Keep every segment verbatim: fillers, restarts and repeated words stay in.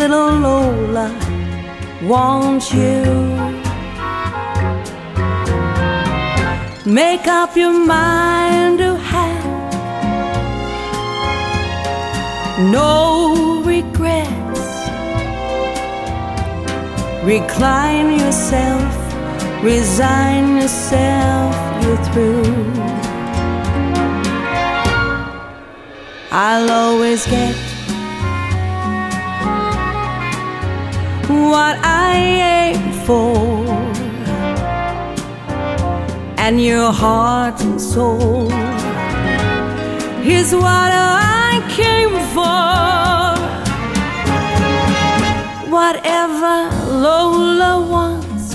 little Lola wants you. Make up your mind to have no regrets. Recline yourself, resign yourself, you're through. I'll always get what I aim for, and your heart and soul is what I came for. Whatever Lola wants,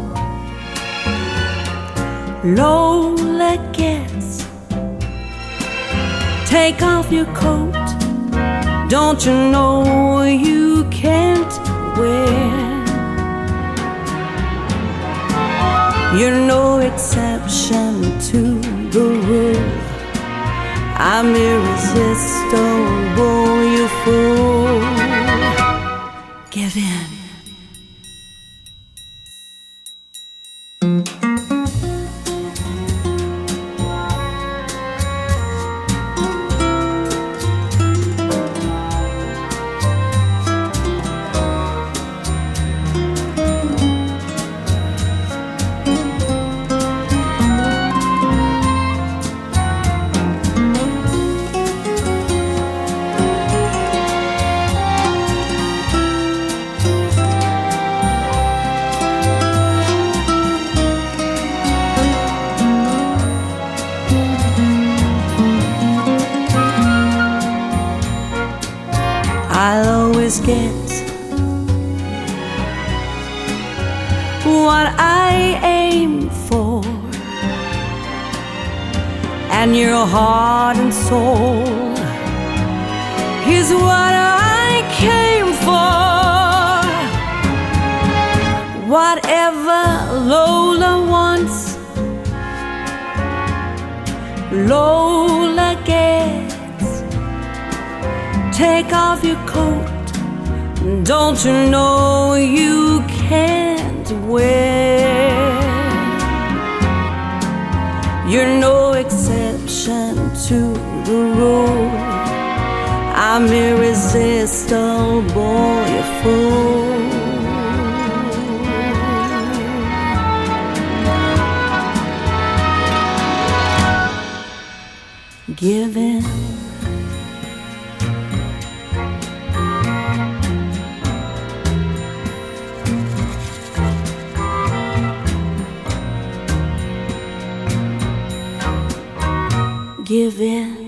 Lola gets. Take off your coat, don't you know you can't wear? You're no exception to the rule. I'm irresistible, you fool. Give in. I'll always get what I aim for, and your heart and soul is what I came for. Whatever Lola wants, Lola gets. Take off your coat, don't you know you can't wear? You're no exception to the rule. I'm irresistible, you fool. Give in. Give in.